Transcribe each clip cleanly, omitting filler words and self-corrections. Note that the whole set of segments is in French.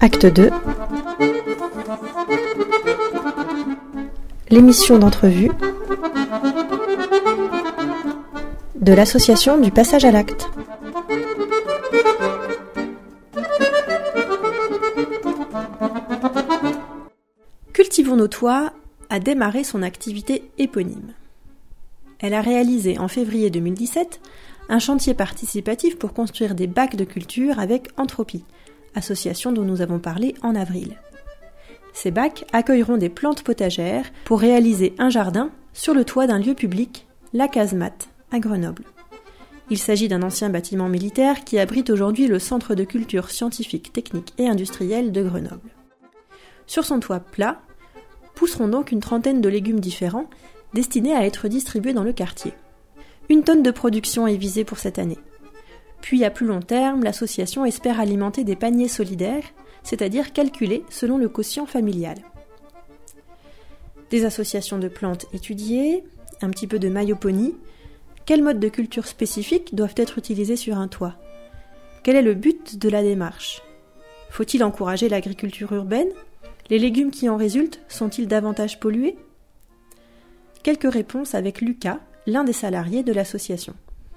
Acte 2. L'émission d'entrevue de l'association du passage à l'acte. Cultivons nos toits a démarré son activité éponyme. Elle a réalisé en février 2017 un chantier participatif pour construire des bacs de culture avec Entropie, association dont nous avons parlé en avril. Ces bacs accueilleront des plantes potagères pour réaliser un jardin sur le toit d'un lieu public, la Casemate, à Grenoble. Il s'agit d'un ancien bâtiment militaire qui abrite aujourd'hui le Centre de culture scientifique, technique et industrielle de Grenoble. Sur son toit plat, pousseront donc une trentaine de légumes différents destinés à être distribués dans le quartier. 1 tonne de production est visée pour cette année. Puis à plus long terme, l'association espère alimenter des paniers solidaires, c'est-à-dire calculés selon le quotient familial. Des associations de plantes étudiées, un petit peu de maïoponie. Quels modes de culture spécifiques doivent être utilisés sur un toit ? Quel est le but de la démarche ? Faut-il encourager l'agriculture urbaine ? Les légumes qui en résultent sont-ils davantage pollués ? Quelques réponses avec Lucas, l'un des salariés de l'association.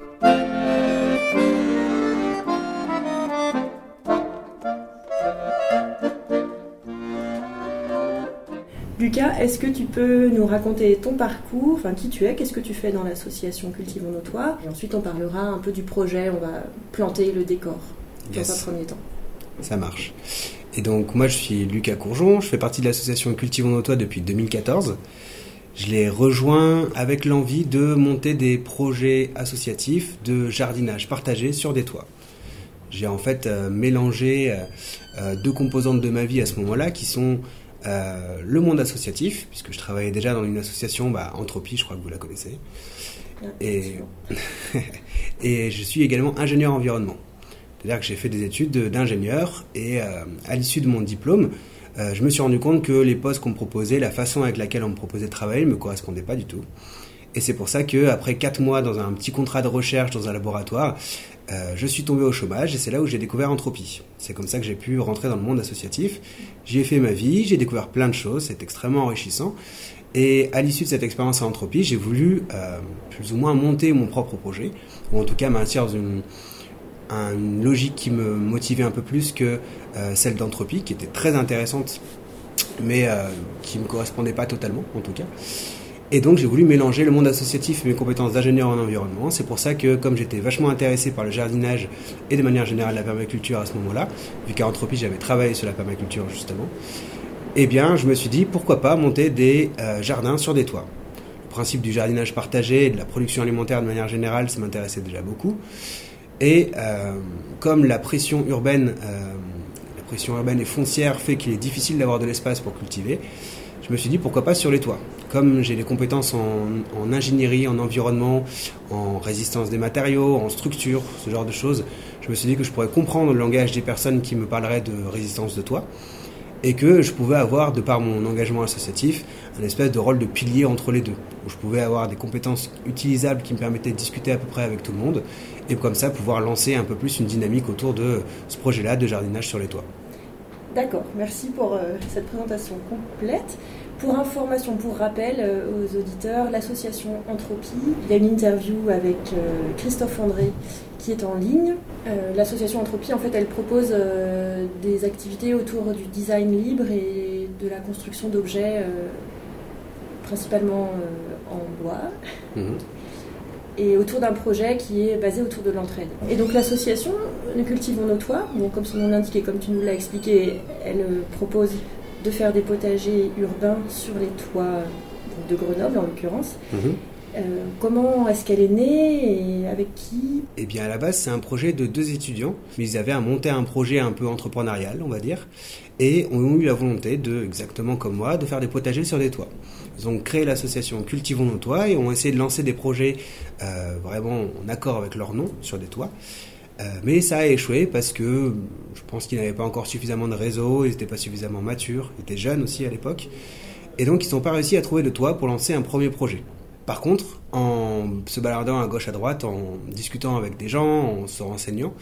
Lucas, est-ce que tu peux nous raconter ton parcours, qui tu es, qu'est-ce que tu fais dans l'association Cultivons nos toits ? Et ensuite on parlera un peu du projet, on va planter le décor dans un premier temps. Ça marche. Et donc moi je suis Lucas Courgeon, je fais partie de l'association Cultivons nos toits depuis 2014. Je l'ai rejoint avec l'envie de monter des projets associatifs de jardinage partagé sur des toits. J'ai en fait mélangé 2 composantes de ma vie à ce moment-là qui sont le monde associatif, puisque je travaillais déjà dans une association, Entropie, je crois que vous la connaissez. Et je suis également ingénieur environnement. C'est-à-dire que j'ai fait des études d'ingénieur et à l'issue de mon diplôme, je me suis rendu compte que les postes qu'on me proposait, la façon avec laquelle on me proposait de travailler ne me correspondait pas du tout. Et c'est pour ça qu'après 4 mois dans un petit contrat de recherche dans un laboratoire, je suis tombé au chômage et c'est là où j'ai découvert Entropie. C'est comme ça que j'ai pu rentrer dans le monde associatif. J'y ai fait ma vie, j'ai découvert plein de choses, c'est extrêmement enrichissant. Et à l'issue de cette expérience à Entropie, j'ai voulu plus ou moins monter mon propre projet, ou en tout cas m'inscrire dans une logique qui me motivait un peu plus que celle d'Entropie, qui était très intéressante, mais qui ne me correspondait pas totalement, en tout cas. Et donc j'ai voulu mélanger le monde associatif et mes compétences d'ingénieur en environnement. C'est pour ça que, comme j'étais vachement intéressé par le jardinage et de manière générale la permaculture à ce moment-là, vu qu'à Entropie j'avais travaillé sur la permaculture justement, eh bien je me suis dit pourquoi pas monter des jardins sur des toits. Le principe du jardinage partagé et de la production alimentaire de manière générale, ça m'intéressait déjà beaucoup. Et comme la pression urbaine et foncière fait qu'il est difficile d'avoir de l'espace pour cultiver, je me suis dit pourquoi pas sur les toits. Comme j'ai des compétences en ingénierie, en environnement, en résistance des matériaux, en structure, ce genre de choses, je me suis dit que je pourrais comprendre le langage des personnes qui me parleraient de résistance de toit et que je pouvais avoir, de par mon engagement associatif, un espèce de rôle de pilier entre les deux, où je pouvais avoir des compétences utilisables qui me permettaient de discuter à peu près avec tout le monde et comme ça pouvoir lancer un peu plus une dynamique autour de ce projet-là de jardinage sur les toits. D'accord, merci pour cette présentation complète. Pour information, pour rappel aux auditeurs, l'association Entropie, il y a une interview avec Christophe André qui est en ligne. L'association Entropie, en fait, elle propose des activités autour du design libre et de la construction d'objets principalement en bois. Et autour d'un projet qui est basé autour de l'entraide. Et donc l'association Nous cultivons nos toits, comme son nom l'indique et comme tu nous l'as expliqué, elle propose de faire des potagers urbains sur les toits de Grenoble en l'occurrence. Comment est-ce qu'elle est née et avec qui ? Eh bien à la base c'est un projet de 2 étudiants, mais ils avaient monté un projet un peu entrepreneurial on va dire, et ont eu la volonté exactement comme moi, de faire des potagers sur des toits. Ils ont créé l'association Cultivons nos toits et ont essayé de lancer des projets vraiment en accord avec leur nom sur des toits. Mais ça a échoué parce que je pense qu'ils n'avaient pas encore suffisamment de réseau, ils n'étaient pas suffisamment matures, ils étaient jeunes aussi à l'époque. Et donc ils n'ont pas réussi à trouver de toit pour lancer un premier projet. Par contre, en se baladant à gauche à droite, en discutant avec des gens, en se renseignant,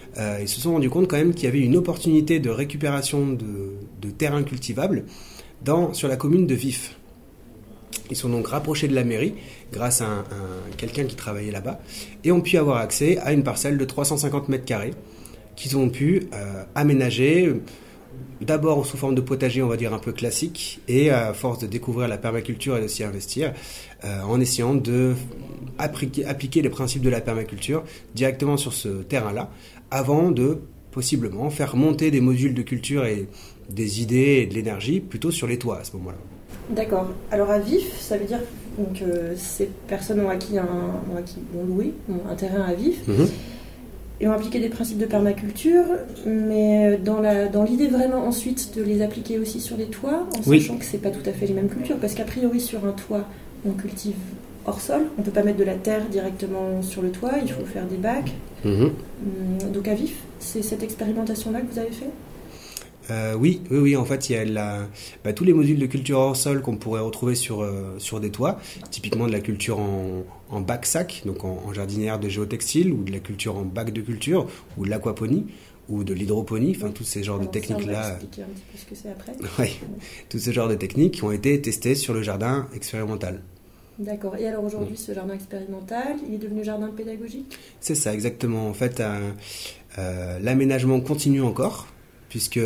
ils se sont rendus compte quand même qu'il y avait une opportunité de récupération de terrains cultivables sur la commune de Vif. Ils sont donc rapprochés de la mairie grâce à quelqu'un qui travaillait là-bas et ont pu avoir accès à une parcelle de 350 mètres carrés qu'ils ont pu aménager d'abord sous forme de potager, on va dire un peu classique, et à force de découvrir la permaculture et de s'y investir, en essayant d'appliquer les principes de la permaculture directement sur ce terrain-là, avant de possiblement faire monter des modules de culture et des idées et de l'énergie plutôt sur les toits à ce moment-là. D'accord. Alors à Vif, ça veut dire que ces personnes ont loué un terrain à Vif. Et ont appliqué des principes de permaculture, mais dans l'idée vraiment ensuite de les appliquer aussi sur les toits, en sachant que c'est pas tout à fait les mêmes cultures, parce qu'a priori sur un toit, on cultive hors sol, on peut pas mettre de la terre directement sur le toit, il faut faire des bacs. Donc à Vif, c'est cette expérimentation-là que vous avez fait ? Oui, en fait, il y a tous les modules de culture hors sol qu'on pourrait retrouver sur des toits, typiquement de la culture en bac-sac, donc en jardinière de géotextile, ou de la culture en bac de culture, ou de l'aquaponie, ou de l'hydroponie, enfin tous ces genres de techniques-là. On va expliquer un petit peu ce que c'est après. Oui, tous ces genres de techniques ont été testés sur le jardin expérimental. D'accord. Et alors aujourd'hui, ce jardin expérimental, il est devenu jardin pédagogique ? C'est ça, exactement. En fait, l'aménagement continue encore, puisque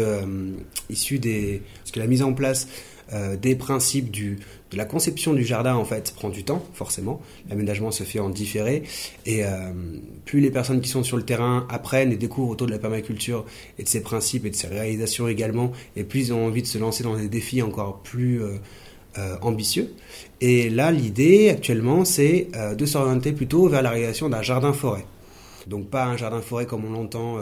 la mise en place des principes de la conception du jardin en fait prend du temps forcément. L'aménagement se fait en différé et plus les personnes qui sont sur le terrain apprennent et découvrent autour de la permaculture et de ses principes et de ses réalisations également, et plus ils ont envie de se lancer dans des défis encore plus ambitieux. Et là, l'idée actuellement, c'est de s'orienter plutôt vers la réalisation d'un jardin-forêt. Donc pas un jardin-forêt comme on l'entend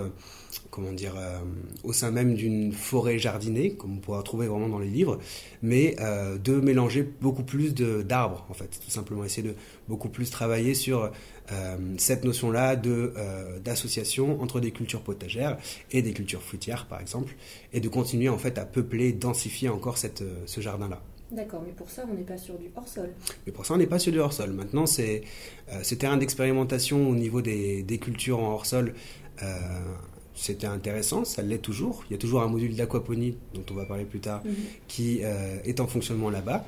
au sein même d'une forêt jardinée, comme on pourra trouver vraiment dans les livres, mais de mélanger beaucoup plus d'arbres, en fait, tout simplement essayer de beaucoup plus travailler sur cette notion-là d'association entre des cultures potagères et des cultures fruitières, par exemple, et de continuer en fait à peupler, densifier encore ce jardin-là. D'accord, mais pour ça, on n'est pas sur du hors-sol. Mais pour ça, on n'est pas sur du hors-sol. Maintenant, ce terrain d'expérimentation au niveau des cultures en hors-sol, c'était intéressant, ça l'est toujours. Il y a toujours un module d'aquaponie, dont on va parler plus tard, qui est en fonctionnement là-bas.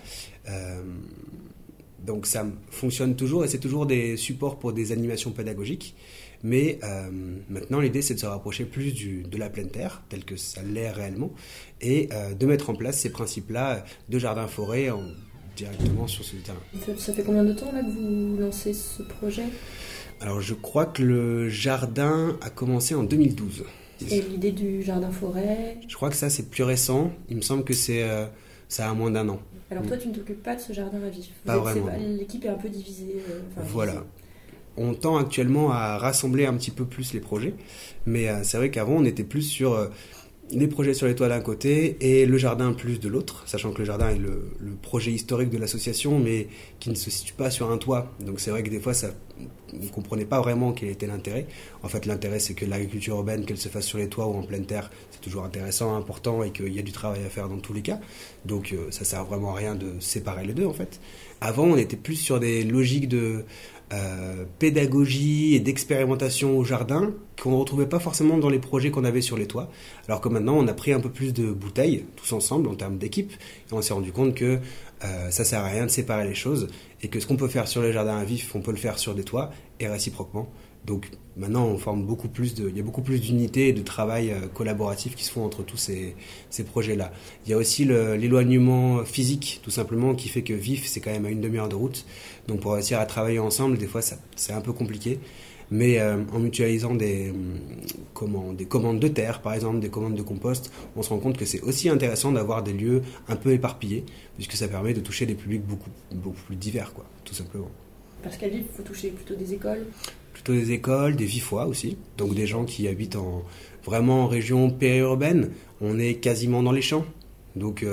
Donc ça fonctionne toujours et c'est toujours des supports pour des animations pédagogiques. Mais maintenant, l'idée, c'est de se rapprocher plus de la pleine terre, tel que ça l'est réellement, et de mettre en place ces principes-là de jardin-forêt directement sur ce terrain. Ça fait combien de temps là que vous lancez ce projet ? Alors, je crois que le jardin a commencé en 2012. Et l'idée du jardin-forêt ? Je crois que ça, c'est plus récent. Il me semble que ça a moins d'1 an. Alors toi, tu ne t'occupes pas de ce jardin à Vif ? Pas vraiment. L'équipe est un peu divisée. Voilà. On tend actuellement à rassembler un petit peu plus les projets, mais c'est vrai qu'avant on était plus sur les projets sur les toits d'un côté et le jardin plus de l'autre, sachant que le jardin est le projet historique de l'association, mais qui ne se situe pas sur un toit. Donc c'est vrai que des fois on ne comprenait pas vraiment quel était l'intérêt. En fait, l'intérêt, c'est que l'agriculture urbaine, qu'elle se fasse sur les toits ou en pleine terre, c'est toujours intéressant, important, et qu'il y a du travail à faire dans tous les cas. Donc ça sert vraiment à rien de séparer les deux, en fait. Avant, on était plus sur des logiques de pédagogie et d'expérimentation au jardin qu'on ne retrouvait pas forcément dans les projets qu'on avait sur les toits. Alors que maintenant, on a pris un peu plus de bouteilles, tous ensemble, en termes d'équipe, et on s'est rendu compte que ça sert à rien de séparer les choses, et que ce qu'on peut faire sur les jardins à Vif, on peut le faire sur des toits, et réciproquement. Donc maintenant, il y a beaucoup plus d'unités et de travail collaboratif qui se font entre tous ces projets-là. Il y a aussi l'éloignement physique, tout simplement, qui fait que Vif, c'est quand même à une demi-heure de route. Donc pour réussir à travailler ensemble, des fois, c'est un peu compliqué. Mais en mutualisant des commandes de terre, par exemple, des commandes de compost, on se rend compte que c'est aussi intéressant d'avoir des lieux un peu éparpillés, puisque ça permet de toucher des publics beaucoup plus divers, quoi, tout simplement. Parce qu'à Vif, il faut toucher plutôt des écoles. Plutôt des écoles, des Vifois aussi, donc des gens qui habitent vraiment en région périurbaine. On est quasiment dans les champs, donc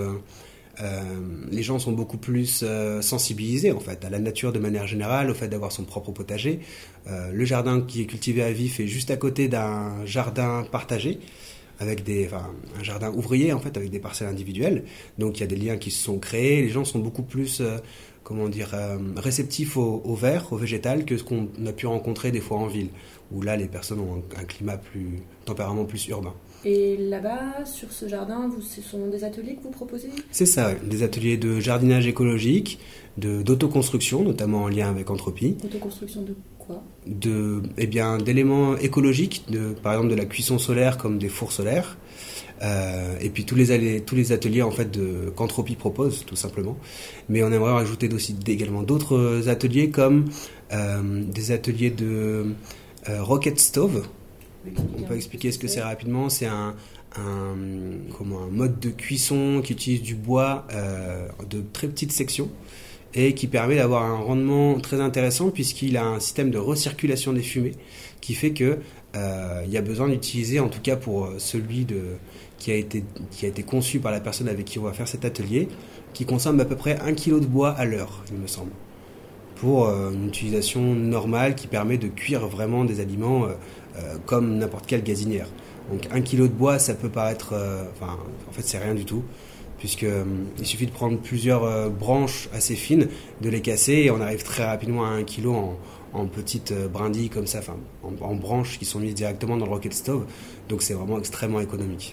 les gens sont beaucoup plus sensibilisés en fait à la nature de manière générale, au fait d'avoir son propre potager. Le jardin qui est cultivé à Vif est juste à côté d'un jardin partagé, avec un jardin ouvrier en fait, avec des parcelles individuelles. Donc il y a des liens qui se sont créés. Les gens sont beaucoup plus réceptif au vert, au végétal, que ce qu'on a pu rencontrer des fois en ville, où là les personnes ont un tempérament plus urbain. Et là-bas, sur ce jardin, ce sont des ateliers que vous proposez ? C'est ça, des ateliers de jardinage écologique, d'autoconstruction, notamment en lien avec Anthropie. Autoconstruction de quoi ? D'éléments écologiques, par exemple de la cuisson solaire comme des fours solaires, et puis tous les ateliers en fait qu'Anthropie propose, tout simplement. Mais on aimerait rajouter également d'autres ateliers comme des ateliers de rocket stove. On peut expliquer ce que c'est rapidement. C'est un mode de cuisson qui utilise du bois de très petites sections et qui permet d'avoir un rendement très intéressant puisqu'il a un système de recirculation des fumées qui fait que il y a besoin d'utiliser, en tout cas pour celui qui a été conçu par la personne avec qui on va faire cet atelier, qui consomme à peu près 1 kg de bois à l'heure, il me semble, pour une utilisation normale qui permet de cuire vraiment des aliments comme n'importe quelle gazinière. Donc 1 kg de bois, ça peut paraître... en fait, c'est rien du tout, puisqu'il suffit de prendre plusieurs branches assez fines, de les casser, et on arrive très rapidement à 1 kg en petites brindilles comme ça, en branches qui sont mises directement dans le rocket stove. Donc c'est vraiment extrêmement économique.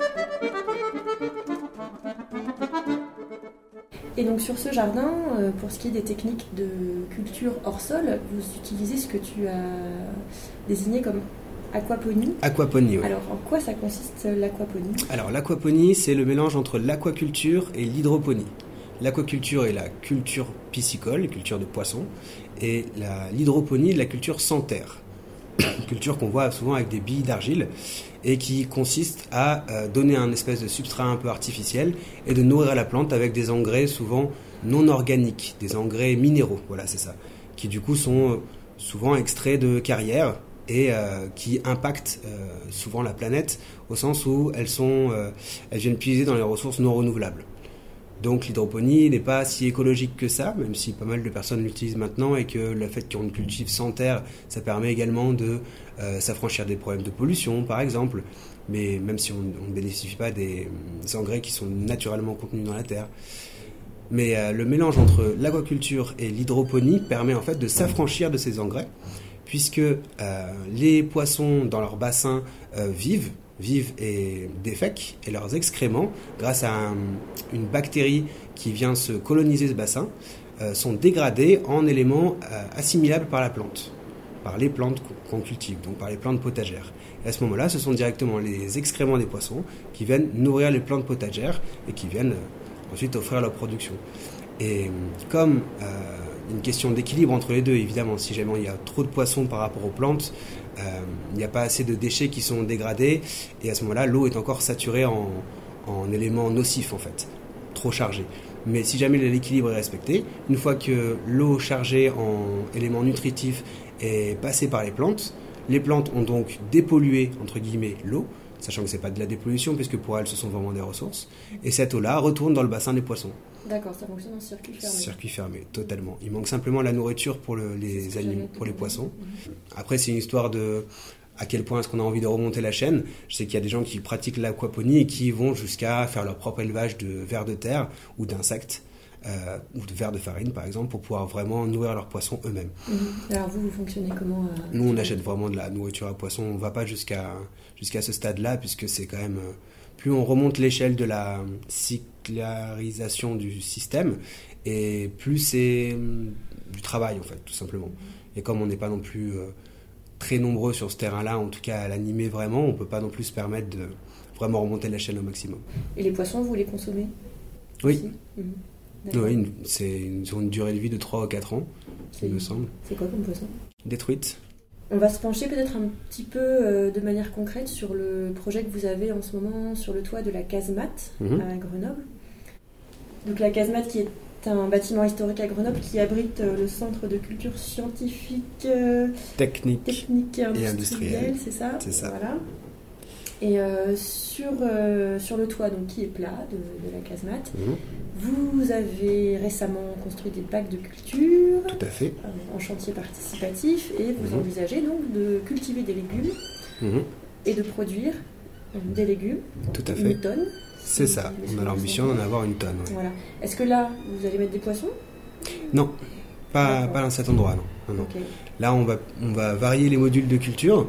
Et donc sur ce jardin, pour ce qui est des techniques de culture hors sol, vous utilisez ce que tu as désigné comme aquaponie. Aquaponie, oui. Alors en quoi ça consiste l'aquaponie ? Alors l'aquaponie, c'est le mélange entre l'aquaculture et l'hydroponie. L'aquaculture est la culture piscicole, la culture de poissons, et l'hydroponie, la culture sans terre. Une culture qu'on voit souvent avec des billes d'argile et qui consiste à donner un espèce de substrat un peu artificiel et de nourrir la plante avec des engrais souvent non organiques, des engrais minéraux, voilà c'est ça, qui du coup sont souvent extraits de carrières et qui impactent souvent la planète au sens où elles viennent puiser dans les ressources non renouvelables. Donc l'hydroponie n'est pas si écologique que ça, même si pas mal de personnes l'utilisent maintenant et que le fait qu'on cultive sans terre, ça permet également de s'affranchir des problèmes de pollution par exemple, mais même si on ne bénéficie pas des engrais qui sont naturellement contenus dans la terre. Mais le mélange entre l'aquaculture et l'hydroponie permet en fait de s'affranchir de ces engrais, puisque les poissons dans leur bassin vivent et défèquent, et leurs excréments, grâce à une bactérie qui vient se coloniser ce bassin, sont dégradés en éléments assimilables par la plante, par les plantes qu'on cultive, donc par les plantes potagères. Et à ce moment-là, ce sont directement les excréments des poissons qui viennent nourrir les plantes potagères et qui viennent ensuite offrir leur production. Et comme une question d'équilibre entre les deux, évidemment, si jamais il y a trop de poissons par rapport aux plantes, il n'y a pas assez de déchets qui sont dégradés, et à ce moment-là, l'eau est encore saturée en éléments nocifs, en fait, trop chargés. Mais si jamais l'équilibre est respecté, une fois que l'eau chargée en éléments nutritifs est passée par les plantes ont donc dépollué, entre guillemets, l'eau, sachant que ce n'est pas de la dépollution, puisque pour elles, ce sont vraiment des ressources, et cette eau-là retourne dans le bassin des poissons. D'accord, ça fonctionne en circuit fermé. Circuit fermé, totalement. Il manque simplement la nourriture pour les animaux, pour les poissons. Après, c'est une histoire de à quel point est-ce qu'on a envie de remonter la chaîne. Je sais qu'il y a des gens qui pratiquent l'aquaponie et qui vont jusqu'à faire leur propre élevage de vers de terre ou d'insectes, ou de vers de farine, par exemple, pour pouvoir vraiment nourrir leurs poissons eux-mêmes. Alors vous fonctionnez comment Nous, on achète vraiment de la nourriture à poissons. On ne va pas jusqu'à ce stade-là, puisque c'est quand même... Plus on remonte l'échelle de la cyclarisation du système, et plus c'est du travail, en fait, tout simplement. Et comme on n'est pas non plus très nombreux sur ce terrain-là, en tout cas à l'animer vraiment, on ne peut pas non plus se permettre de vraiment remonter l'échelle au maximum. Et les poissons, vous les consommez ? Oui. Oui, ils ont une durée de vie de 3 ou 4 ans, il me semble. C'est quoi comme poisson ? Des truites. On va se pencher peut-être un petit peu de manière concrète sur le projet que vous avez en ce moment sur le toit de la casemate à Grenoble. Donc la casemate qui est un bâtiment historique à Grenoble qui abrite le centre de culture scientifique, technique et industrielle, c'est ça ? C'est ça. Voilà. Et sur le toit, donc, qui est plat de la casemate, vous avez récemment construit des bacs de culture. Tout à fait. En chantier participatif, et vous envisagez donc de cultiver des légumes et de produire des légumes. Tout à fait. Une tonne. C'est ça. On a l'ambition d'en avoir une tonne. Ouais. Voilà. Est-ce que là, vous allez mettre des poissons ? Non, pas dans cet endroit, non. Okay. Là, on va varier les modules de culture.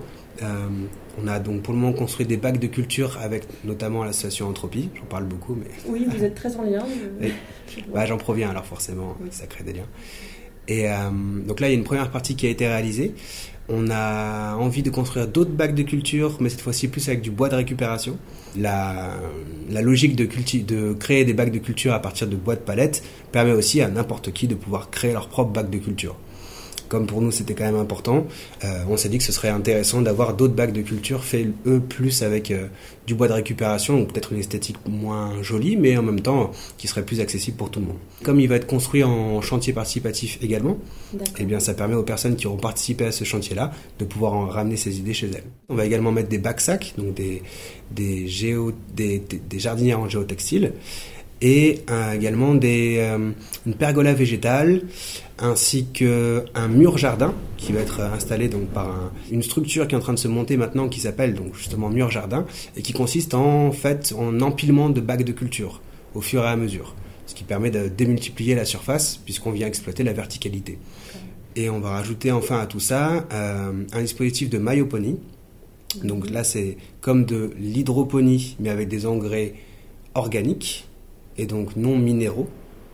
On a donc pour le moment construit des bacs de culture avec notamment l'association Entropie. J'en parle beaucoup, mais... Oui, vous êtes très en lien. Oui. J'en proviens alors forcément, oui. Ça crée des liens. Et donc là, il y a une première partie qui a été réalisée. On a envie de construire d'autres bacs de culture, mais cette fois-ci plus avec du bois de récupération. La logique de créer des bacs de culture à partir de bois de palette permet aussi à n'importe qui de pouvoir créer leur propre bac de culture. Comme pour nous c'était quand même important, on s'est dit que ce serait intéressant d'avoir d'autres bacs de culture faits eux plus avec du bois de récupération, donc peut-être une esthétique moins jolie, mais en même temps qui serait plus accessible pour tout le monde. Comme il va être construit en chantier participatif également, eh bien ça permet aux personnes qui auront participé à ce chantier-là de pouvoir en ramener ces idées chez elles. On va également mettre des bacs sacs, donc des jardinières en géotextile, et également une pergola végétale, ainsi qu'un mur jardin qui va être installé donc par une structure qui est en train de se monter maintenant qui s'appelle donc justement mur jardin et qui consiste en empilement de bacs de culture au fur et à mesure, ce qui permet de démultiplier la surface puisqu'on vient exploiter la verticalité. Et on va rajouter enfin à tout ça un dispositif de maïoponie. Donc là c'est comme de l'hydroponie mais avec des engrais organiques et donc non minéraux,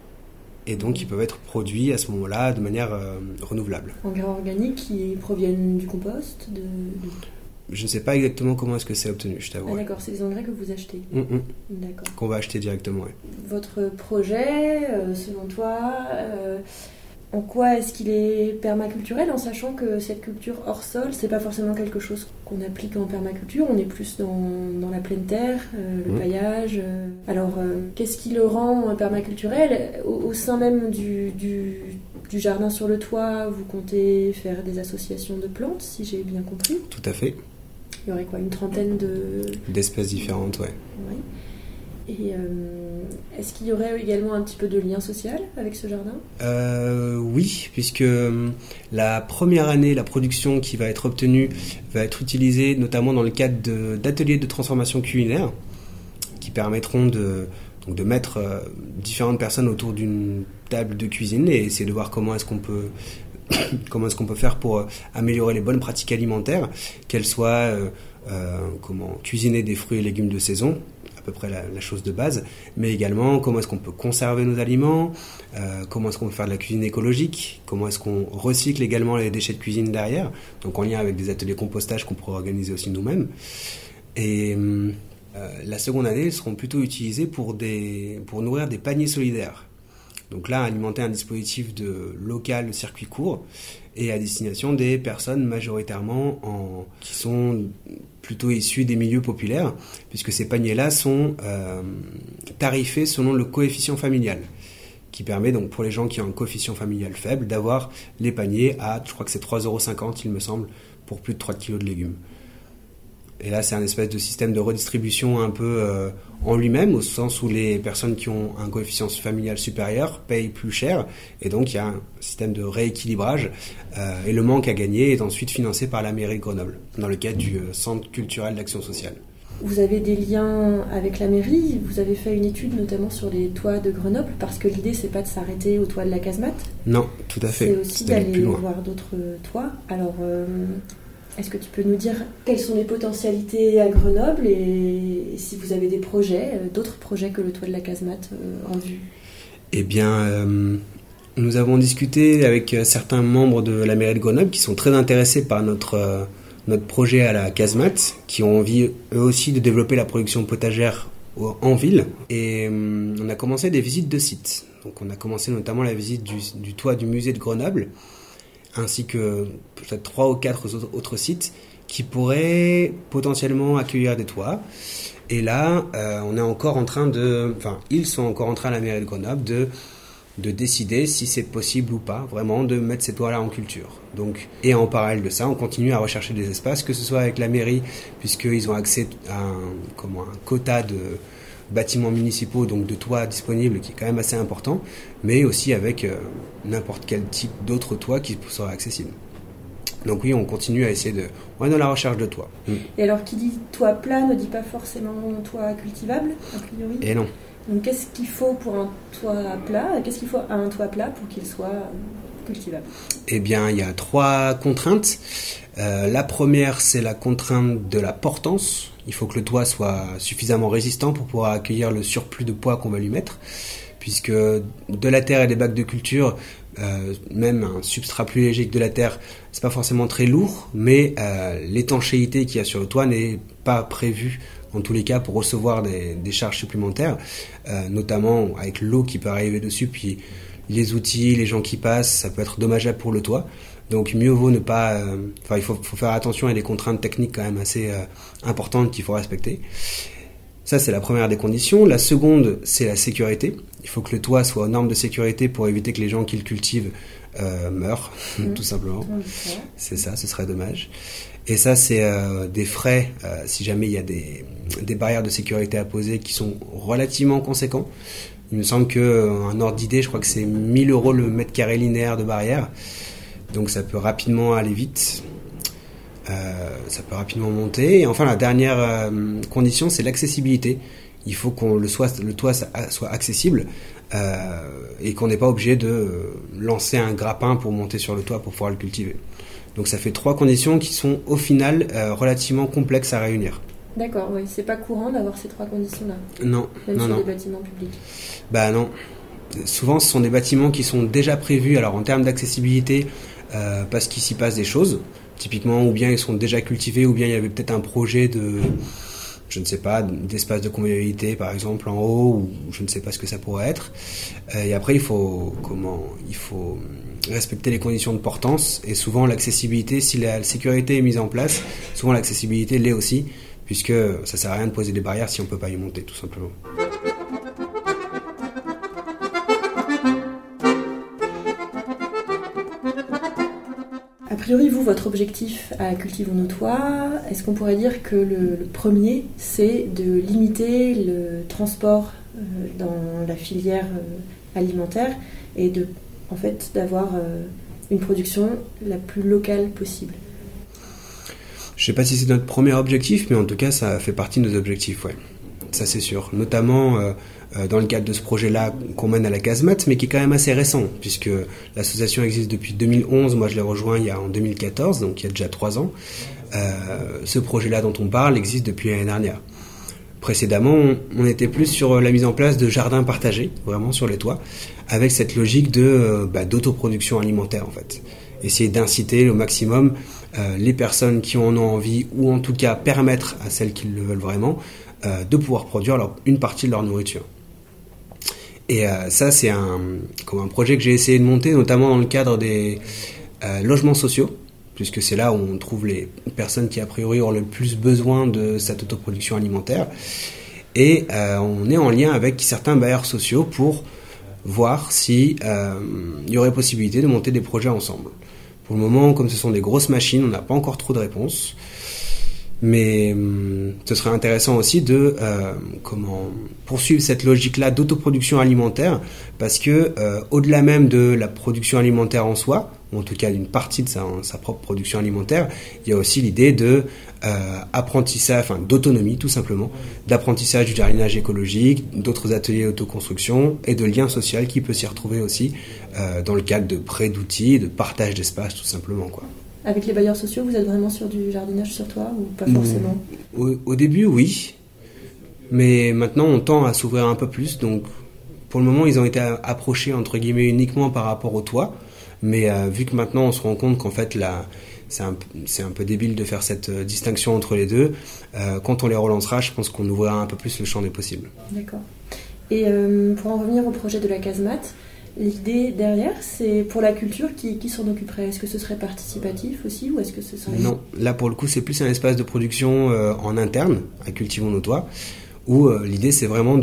et donc qui peuvent être produits à ce moment-là de manière renouvelable. Engrais organiques qui proviennent du compost Je ne sais pas exactement comment est-ce que c'est obtenu, je t'avoue. Ah d'accord, c'est des engrais que vous achetez. D'accord. Qu'on va acheter directement, oui. Votre projet, selon toi, en quoi est-ce qu'il est permaculturel, en sachant que cette culture hors sol, c'est pas forcément quelque chose qu'on applique en permaculture, on est plus dans la pleine terre, le paillage. Alors, qu'est-ce qui le rend permaculturel ? Au sein même du jardin sur le toit, vous comptez faire des associations de plantes, si j'ai bien compris ? Tout à fait. Il y aurait quoi, une trentaine d'espèces différentes, ouais. Oui. Et est-ce qu'il y aurait également un petit peu de lien social avec ce jardin ? Oui, puisque la première année, la production qui va être obtenue va être utilisée notamment dans le cadre d'ateliers de transformation culinaire qui permettront de mettre différentes personnes autour d'une table de cuisine et essayer de voir comment est-ce qu'on peut faire pour améliorer les bonnes pratiques alimentaires, qu'elles soient cuisiner des fruits et légumes de saison, à peu près la chose de base, mais également comment est-ce qu'on peut conserver nos aliments, comment est-ce qu'on peut faire de la cuisine écologique, comment est-ce qu'on recycle également les déchets de cuisine derrière, donc en lien avec des ateliers compostage qu'on pourrait organiser aussi nous-mêmes. Et la seconde année, elles seront plutôt utilisées pour nourrir des paniers solidaires. Donc là, alimenter un dispositif local de circuit court et à destination des personnes majoritairement qui sont plutôt issues des milieux populaires, puisque ces paniers-là sont tarifés selon le coefficient familial, qui permet donc pour les gens qui ont un coefficient familial faible d'avoir les paniers à, je crois que c'est 3,50 €, il me semble, pour plus de 3 kg de légumes. Et là, c'est un espèce de système de redistribution un peu en lui-même, au sens où les personnes qui ont un coefficient familial supérieur payent plus cher, et donc il y a un système de rééquilibrage, et le manque à gagner est ensuite financé par la mairie de Grenoble, dans le cadre du Centre culturel d'action sociale. Vous avez des liens avec la mairie, vous avez fait une étude notamment sur les toits de Grenoble, parce que l'idée c'est pas de s'arrêter au toit de la casemate. Non, tout à fait. C'est aussi d'aller voir d'autres toits. Alors, est-ce que tu peux nous dire quelles sont les potentialités à Grenoble et si vous avez des projets, d'autres projets que le toit de la casemate en vue ? Eh bien, nous avons discuté avec certains membres de la mairie de Grenoble qui sont très intéressés par notre projet à la casemate, qui ont envie eux aussi de développer la production potagère en ville. Et on a commencé des visites de sites. Donc on a commencé notamment la visite du toit du musée de Grenoble, ainsi que peut-être 3 ou 4 autres sites qui pourraient potentiellement accueillir des toits. Et là, ils sont encore en train à la mairie de Grenoble de décider si c'est possible ou pas, vraiment, de mettre ces toits-là en culture. Donc, et en parallèle de ça, on continue à rechercher des espaces, que ce soit avec la mairie, puisqu'ils ont accès à un quota de bâtiments municipaux, donc de toits disponibles, qui est quand même assez important, mais aussi avec n'importe quel type d'autres toits qui seraient accessibles. Donc oui, on continue à essayer on est dans la recherche de toits. Et alors, qui dit toit plat ne dit pas forcément toit cultivable, a priori. Et non. Donc qu'est-ce qu'il faut pour un toit plat? Qu'est-ce qu'il faut à un toit plat pour qu'il soit cultivable? Eh bien, il y a 3 contraintes. La première, c'est la contrainte de la portance. Il faut que le toit soit suffisamment résistant pour pouvoir accueillir le surplus de poids qu'on va lui mettre. Puisque de la terre et des bacs de culture, même un substrat plus léger que de la terre, c'est pas forcément très lourd, mais l'étanchéité qu'il y a sur le toit n'est pas prévue en tous les cas pour recevoir des charges supplémentaires, notamment avec l'eau qui peut arriver dessus, puis les outils, les gens qui passent, ça peut être dommageable pour le toit. Donc mieux vaut ne pas... il faut faire attention à des contraintes techniques quand même assez importantes qu'il faut respecter. Ça, c'est la première des conditions. La seconde, c'est la sécurité. Il faut que le toit soit aux normes de sécurité pour éviter que les gens qui le cultivent meurent, tout simplement. C'est ça, ce serait dommage. Et ça, c'est des frais, si jamais il y a des barrières de sécurité à poser qui sont relativement conséquents. Il me semble qu'un ordre d'idée, je crois que c'est 1 000 € le mètre carré linéaire de barrière. Donc ça peut rapidement aller vite. Ça peut rapidement monter. Et enfin, la dernière condition, c'est l'accessibilité. Il faut que le toit soit accessible et qu'on n'est pas obligé de lancer un grappin pour monter sur le toit pour pouvoir le cultiver. Donc ça fait 3 conditions qui sont au final relativement complexes à réunir. D'accord, oui. C'est pas courant d'avoir ces 3 conditions-là. Non. Même sur des bâtiments publics. Bah non. Souvent, ce sont des bâtiments qui sont déjà prévus. Alors en termes d'accessibilité, parce qu'il s'y passe des choses. Typiquement, ou bien ils sont déjà cultivés, ou bien il y avait peut-être un projet je ne sais pas, d'espace de convivialité par exemple en haut, ou je ne sais pas ce que ça pourrait être. Et après, il faut respecter les conditions de portance, et souvent l'accessibilité, si la sécurité est mise en place, souvent l'accessibilité l'est aussi, puisque ça sert à rien de poser des barrières si on peut pas y monter, tout simplement. A priori, vous, votre objectif à Cultivons nos toits, est-ce qu'on pourrait dire que le premier, c'est de limiter le transport dans la filière alimentaire et d'avoir une production la plus locale possible? Je ne sais pas si c'est notre premier objectif, mais en tout cas, ça fait partie de nos objectifs, ouais. Ça, c'est sûr. Notamment dans le cadre de ce projet-là qu'on mène à la casemate, mais qui est quand même assez récent, puisque l'association existe depuis 2011. Moi, je l'ai rejoint en 2014, donc il y a déjà 3 ans. Ce projet-là dont on parle existe depuis l'année dernière. Précédemment, on était plus sur la mise en place de jardins partagés, vraiment sur les toits, avec cette logique d'autoproduction alimentaire, en fait. Essayer d'inciter au maximum les personnes qui en ont envie, ou en tout cas permettre à celles qui le veulent vraiment, de pouvoir produire une partie de leur nourriture. Et ça, c'est un projet que j'ai essayé de monter, notamment dans le cadre des logements sociaux, puisque c'est là où on trouve les personnes qui, a priori, ont le plus besoin de cette autoproduction alimentaire. Et on est en lien avec certains bailleurs sociaux pour voir s'il y aurait possibilité de monter des projets ensemble. Pour le moment, comme ce sont des grosses machines, on n'a pas encore trop de réponses. Mais ce serait intéressant aussi de poursuivre cette logique-là d'autoproduction alimentaire, parce que au-delà même de la production alimentaire en soi, ou en tout cas d'une partie de sa propre production alimentaire, il y a aussi l'idée de d'autonomie tout simplement, d'apprentissage du jardinage écologique, d'autres ateliers d'autoconstruction et de lien social qui peut s'y retrouver aussi dans le cadre de prêt d'outils, de partage d'espace tout simplement, quoi. Avec les bailleurs sociaux, vous êtes vraiment sur du jardinage sur toit ou pas forcément? Au début, oui. Mais maintenant, on tend à s'ouvrir un peu plus. Donc, pour le moment, ils ont été approchés, entre guillemets, uniquement par rapport au toit. Mais vu que maintenant, on se rend compte qu'en fait, là, c'est un peu débile de faire cette distinction entre les deux, quand on les relancera, je pense qu'on ouvrira un peu plus le champ des possibles. D'accord. Et pour en revenir au projet de la casemate, l'idée derrière, c'est pour la culture, qui s'en occuperait? Est-ce que ce serait participatif aussi, ou est-ce que ce serait... Non, là pour le coup c'est plus un espace de production en interne, à Cultivons nos toits, où l'idée c'est vraiment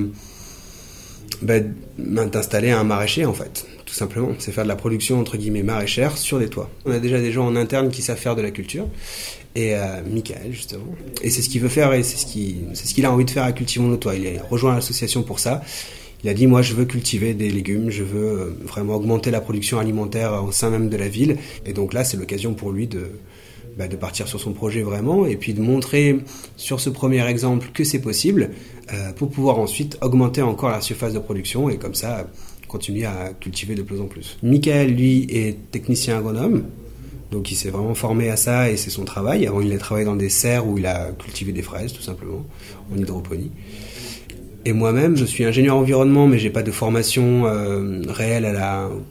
d'installer un maraîcher en fait, tout simplement. C'est faire de la production entre guillemets maraîchère sur des toits. On a déjà des gens en interne qui savent faire de la culture, et Michael justement. Et c'est ce qu'il veut faire, et c'est ce qu'il a envie de faire à Cultivons nos toits. Il a rejoint l'association pour ça. Il a dit, moi, je veux cultiver des légumes, je veux vraiment augmenter la production alimentaire au sein même de la ville. Et donc là, c'est l'occasion pour lui de partir sur son projet vraiment, et puis de montrer sur ce premier exemple que c'est possible, pour pouvoir ensuite augmenter encore la surface de production, et comme ça, continuer à cultiver de plus en plus. Michael, lui, est technicien agronome, donc il s'est vraiment formé à ça, et c'est son travail. Avant, il a travaillé dans des serres où il a cultivé des fraises, tout simplement, en hydroponie. Et moi-même, je suis ingénieur environnement, mais j'ai pas de formation réelle à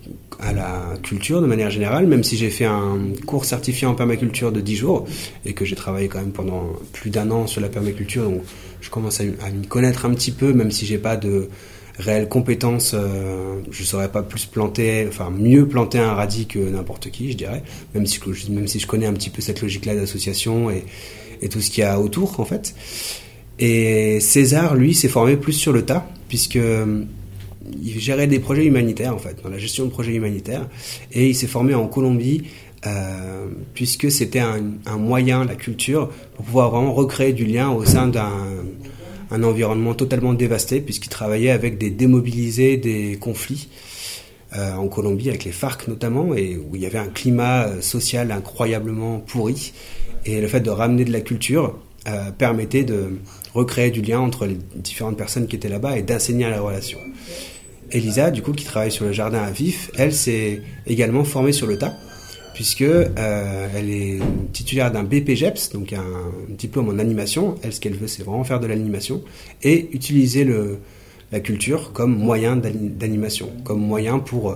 la culture de manière générale, même si j'ai fait un cours certifié en permaculture de 10 jours et que j'ai travaillé quand même pendant plus d'1 an sur la permaculture, donc je commence à m'y connaître un petit peu, même si j'ai pas de réelles compétences, je saurais pas mieux planter un radis que n'importe qui, je dirais, même si je connais un petit peu cette logique-là d'association et tout ce qu'il y a autour, en fait. Et César, lui, s'est formé plus sur le tas, puisque il gérait des projets humanitaires, en fait, dans la gestion de projets humanitaires, et il s'est formé en Colombie, puisque c'était un moyen, la culture, pour pouvoir vraiment recréer du lien au sein d'un environnement totalement dévasté, puisqu'il travaillait avec des démobilisés des conflits en Colombie, avec les FARC notamment, et où il y avait un climat social incroyablement pourri, et le fait de ramener de la culture permettait de recréer du lien entre les différentes personnes qui étaient là-bas et d'assainir la relation. Elisa, du coup, qui travaille sur le jardin à vif, elle s'est également formée sur le tas, puisque elle est titulaire d'un BPGEPS, donc un diplôme en animation. Elle, ce qu'elle veut, c'est vraiment faire de l'animation et utiliser la culture comme moyen d'animation, comme moyen pour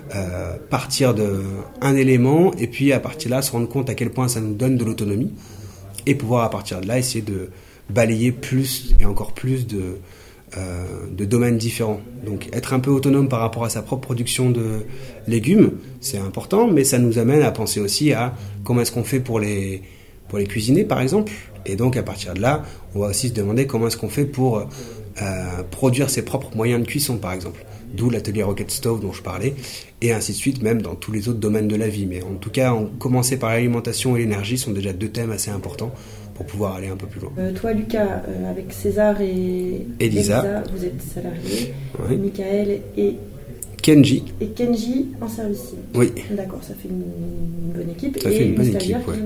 partir d'un élément et puis à partir de là se rendre compte à quel point ça nous donne de l'autonomie et pouvoir à partir de là essayer de balayer plus et encore plus de domaines différents. Donc être un peu autonome par rapport à sa propre production de légumes, c'est important, mais ça nous amène à penser aussi à comment est-ce qu'on fait pour les cuisiner, par exemple. Et donc à partir de là, on va aussi se demander comment est-ce qu'on fait pour produire ses propres moyens de cuisson, par exemple. D'où l'atelier Rocket Stove dont je parlais, et ainsi de suite, même dans tous les autres domaines de la vie. Mais en tout cas, commencer par l'alimentation et l'énergie sont déjà 2 thèmes assez importants pour pouvoir aller un peu plus loin. Toi, Lucas, avec César et Elisa, vous êtes salariés. Oui. Michael et Kenji en service civique. Oui. D'accord, ça fait une bonne équipe. Ça fait une bonne équipe, ouais.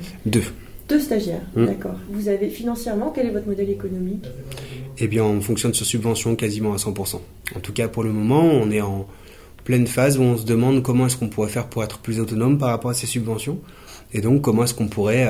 2 stagiaires, d'accord. Vous avez financièrement, quel est votre modèle économique ? Eh bien, on fonctionne sur subvention quasiment à 100%. En tout cas, pour le moment, on est en pleine phase où on se demande comment est-ce qu'on pourrait faire pour être plus autonome par rapport à ces subventions. Et donc, comment est-ce qu'on pourrait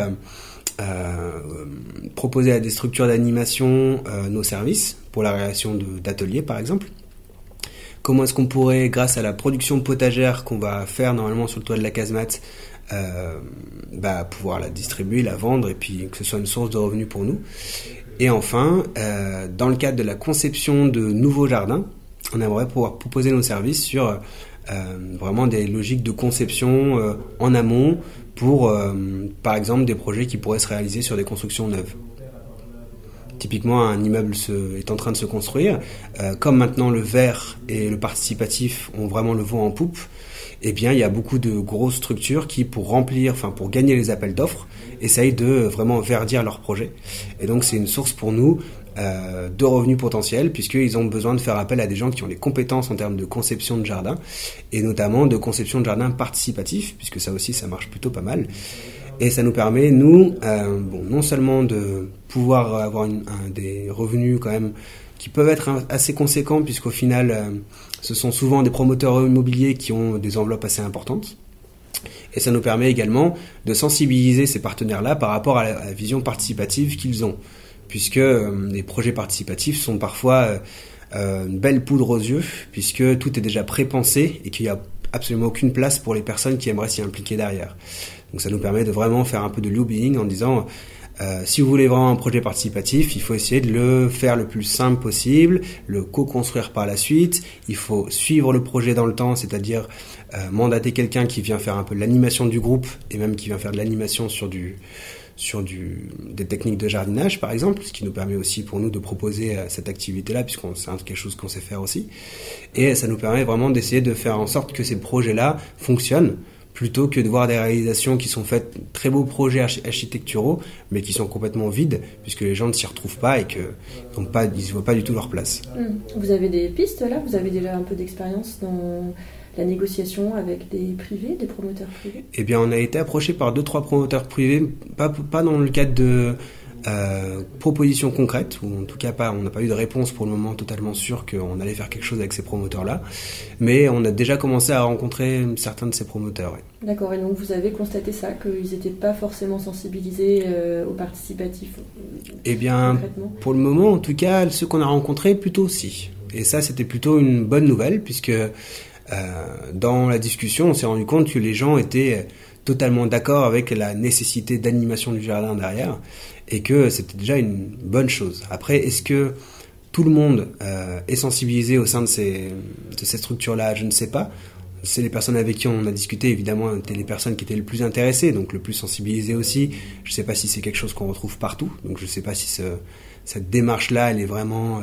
proposer à des structures d'animation nos services pour la réalisation d'ateliers, par exemple. Comment est-ce qu'on pourrait, grâce à la production potagère qu'on va faire normalement sur le toit de la casemate, pouvoir la distribuer, la vendre, et puis que ce soit une source de revenus pour nous. Et enfin, dans le cadre de la conception de nouveaux jardins, on aimerait pouvoir proposer nos services sur vraiment des logiques de conception en amont pour, par exemple, des projets qui pourraient se réaliser sur des constructions neuves. Typiquement, un immeuble est en train de se construire. Comme maintenant le vert et le participatif ont vraiment le vent en poupe, eh bien, il y a beaucoup de grosses structures qui, pour gagner les appels d'offres, essayent de vraiment verdir leurs projets. Et donc, c'est une source pour nous de revenus potentiels, puisqu'ils ont besoin de faire appel à des gens qui ont des compétences en termes de conception de jardin, et notamment de conception de jardin participatif, puisque ça aussi, ça marche plutôt pas mal. Et ça nous permet, nous, non seulement de pouvoir avoir des revenus quand même qui peuvent être assez conséquents, puisqu'au final, ce sont souvent des promoteurs immobiliers qui ont des enveloppes assez importantes. Et ça nous permet également de sensibiliser ces partenaires-là par rapport à la vision participative qu'ils ont, puisque les projets participatifs sont parfois une belle poudre aux yeux, puisque tout est déjà prépensé et qu'il n'y a absolument aucune place pour les personnes qui aimeraient s'y impliquer derrière. Donc ça nous permet de vraiment faire un peu de lobbying en disant si vous voulez vraiment un projet participatif, il faut essayer de le faire le plus simple possible, le co-construire par la suite, il faut suivre le projet dans le temps, c'est-à-dire mandater quelqu'un qui vient faire un peu de l'animation du groupe et même qui vient faire de l'animation sur des techniques de jardinage par exemple, ce qui nous permet aussi pour nous de proposer cette activité-là, puisque c'est quelque chose qu'on sait faire aussi. Et ça nous permet vraiment d'essayer de faire en sorte que ces projets-là fonctionnent plutôt que de voir des réalisations qui sont faites, très beaux projets architecturaux, mais qui sont complètement vides, puisque les gens ne s'y retrouvent pas et qu'ils ne voient pas du tout leur place. Vous avez des pistes là? Vous avez déjà un peu d'expérience dans la négociation avec des privés, des promoteurs privés? Eh bien, on a été approché par 2-3 promoteurs privés, pas dans le cadre de propositions concrètes, ou en tout cas on n'a pas eu de réponse pour le moment totalement sûr qu'on allait faire quelque chose avec ces promoteurs-là, mais on a déjà commencé à rencontrer certains de ces promoteurs. Ouais. D'accord, et donc vous avez constaté ça, qu'ils n'étaient pas forcément sensibilisés au participatif? Eh bien, pour le moment, en tout cas, ceux qu'on a rencontrés, plutôt si. Et ça, c'était plutôt une bonne nouvelle, puisque dans la discussion, on s'est rendu compte que les gens étaient totalement d'accord avec la nécessité d'animation du jardin derrière, et que c'était déjà une bonne chose. Après, est-ce que tout le monde est sensibilisé au sein de ces structures-là? Je ne sais pas. C'est les personnes avec qui on a discuté, évidemment, étaient les personnes qui étaient le plus intéressées, donc le plus sensibilisées aussi. Je ne sais pas si c'est quelque chose qu'on retrouve partout, donc je ne sais pas si cette démarche-là, elle est vraiment